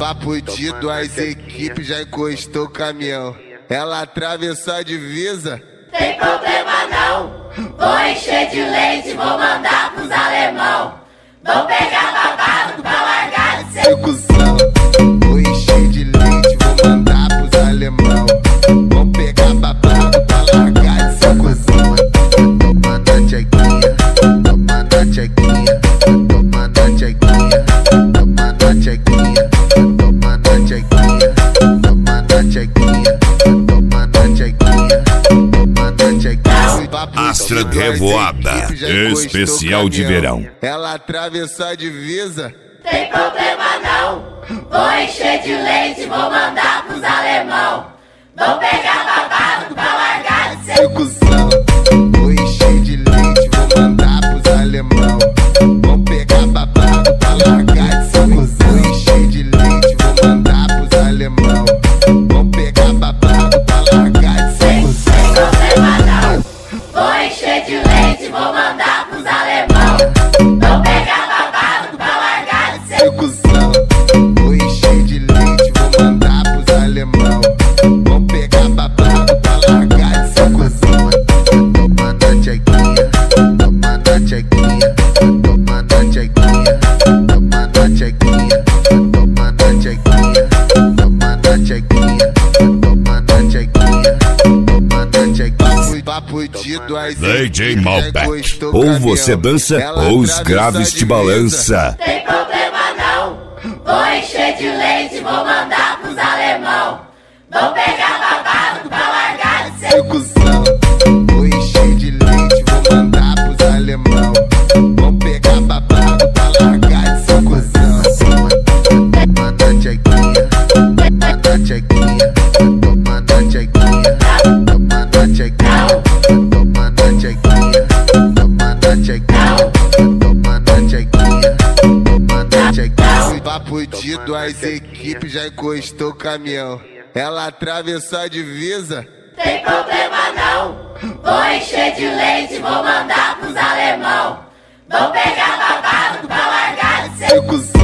Papo de duas equipes, já encostou o caminhão. Ela atravessou a divisa. Tem problema não, vou encher de leite, vou mandar pros alemão. Vou pegar babado pra largar de ser cuzão. Vou encher de leite, vou mandar pros alemão. Vou pegar babado pra largar de ser cuzão. Toma na tchequinha, toma na tchequinha, toma na tchequinha, toma na tchequinha, toma na tchequinha, toma na tchequinha, toma na tchequinha, toma na tchequinha. Astra de Revoada, especial de verão. Ela atravessou a divisa. Tem problema não, vou encher de leite, vou mandar pros alemão. Vou pegar babado pra largar de ser cuzão. Vou encher de leite, vou mandar pros alemão. Vou pegar babado pra largar de ser cuzão. Vou encher de leite, vou mandar pros alemão. Vou pegar babado pra largar de ser cuzão. Tem problema não, vou encher de leite, vou mandar pros alemão. Vou pegar babado pra largar de ser cuzão. Vou encher de leite, vou mandar pros alemão. Vou pegar babado pra largar de ser cuzão. Toma na tchequinha, toma na tchequinha, toma na tchequinha, toma na tchequinha, toma na tchequinha, toma na tchequinha, toma na tchequinha, toma na tchequinha. Papo de duas DJ Malbec, ou você dança ou os graves te balança. Tem problema não, vou encher de leite, vou mandar pros alemão. Vou pegar babado pra largar de ser cuzão. Vou encher de leite, vou mandar pros alemão. Vou pegar babado pra largar de ser cuzão. Toma na tchequinha, toma na tchequinha, toma na tchequinha, toma na tchequinha, toma na tchequinha, toma na tchequinha, toma na tchequinha, toma na tchequinha. Papo de duas equipes, já encostou o caminhão. Ela atravessou a divisa. Tem problema não, vou encher de leite, vou mandar pros alemão. Vou pegar babado pra largar de ser cuzão.